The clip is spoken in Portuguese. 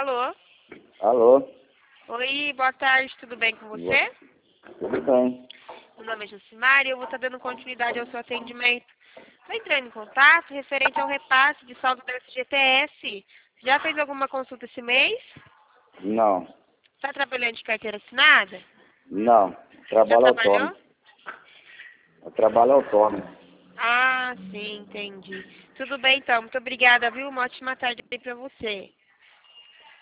Alô? Alô? Oi, boa tarde, tudo bem com você? Tudo bem. Meu nome é Jucimar e eu vou estar dando continuidade ao seu atendimento. Estou entrando em contato referente ao repasse de saldo da FGTS. Já fez alguma consulta esse mês? Não. Está trabalhando de carteira assinada? Não. Já Trabalho trabalhou? autônomo. Eu trabalho autônomo. Ah, sim, entendi. Tudo bem então, muito obrigada, viu? Uma ótima tarde aí para você.